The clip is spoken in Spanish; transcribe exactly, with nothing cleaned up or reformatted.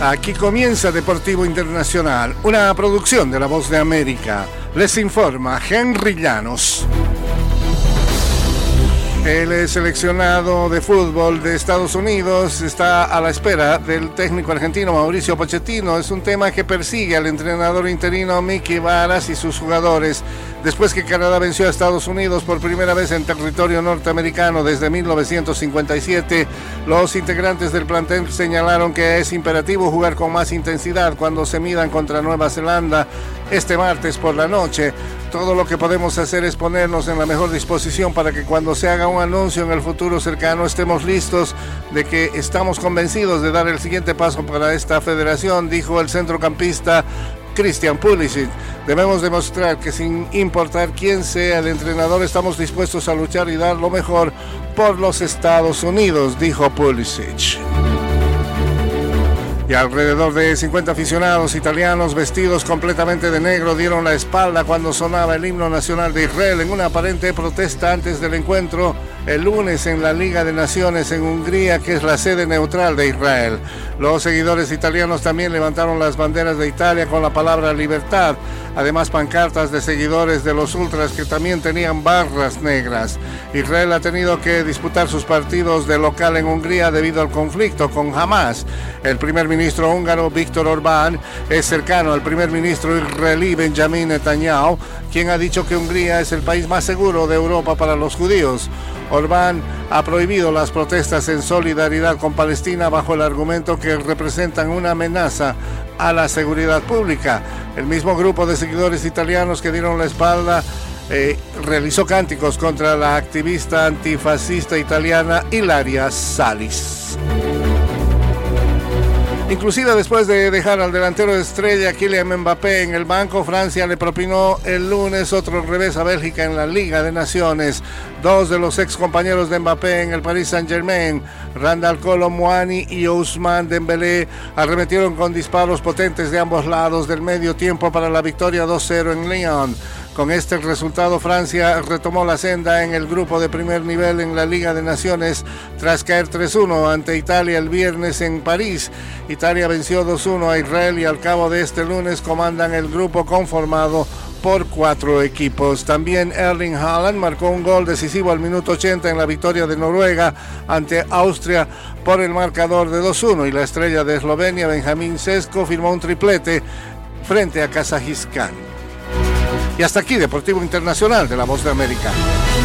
Aquí comienza Deportivo Internacional, una producción de La Voz de América. Les informa Henry Llanos. El seleccionado de fútbol de Estados Unidos está a la espera del técnico argentino Mauricio Pochettino. Es un tema que persigue al entrenador interino Mickey Varas y sus jugadores. Después que Canadá venció a Estados Unidos por primera vez en territorio norteamericano desde mil novecientos cincuenta y siete, los integrantes del plantel señalaron que es imperativo jugar con más intensidad cuando se midan contra Nueva Zelanda este martes por la noche. Todo lo que podemos hacer es ponernos en la mejor disposición para que cuando se haga un anuncio en el futuro cercano estemos listos de que estamos convencidos de dar el siguiente paso para esta federación, dijo el centrocampista Christian Pulisic. Debemos demostrar que sin importar quién sea el entrenador, estamos dispuestos a luchar y dar lo mejor por los Estados Unidos, dijo Pulisic. Y alrededor de cincuenta aficionados italianos vestidos completamente de negro dieron la espalda cuando sonaba el himno nacional de Israel en una aparente protesta antes del encuentro el lunes en la Liga de Naciones en Hungría, que es la sede neutral de Israel. Los seguidores italianos también levantaron las banderas de Italia con la palabra libertad, además pancartas de seguidores de los ultras que también tenían barras negras. Israel ha tenido que disputar sus partidos de local en Hungría debido al conflicto con Hamas. El primer ministro húngaro Viktor Orbán es cercano al primer ministro israelí Benjamin Netanyahu, quien ha dicho que Hungría es el país más seguro de Europa para los judíos. Orbán ha prohibido las protestas en solidaridad con Palestina bajo el argumento que representan una amenaza a la seguridad pública. El mismo grupo de seguidores italianos que dieron la espalda eh, realizó cánticos contra la activista antifascista italiana Ilaria Salis. Inclusive después de dejar al delantero estrella Kylian Mbappé en el banco, Francia le propinó el lunes otro revés a Bélgica en la Liga de Naciones. Dos de los ex compañeros de Mbappé en el Paris Saint-Germain, Randal Kolo Muani y Ousmane Dembélé, arremetieron con disparos potentes de ambos lados del medio tiempo para la victoria dos cero en Lyon. Con este resultado, Francia retomó la senda en el grupo de primer nivel en la Liga de Naciones tras caer tres uno ante Italia el viernes en París. Italia venció dos uno a Israel y al cabo de este lunes comandan el grupo conformado por cuatro equipos. También Erling Haaland marcó un gol decisivo al minuto ochenta en la victoria de Noruega ante Austria por el marcador de dos uno, y la estrella de Eslovenia, Benjamín Sesko, firmó un triplete frente a Kazajistán. Y hasta aquí Deportivo Internacional de La Voz de América.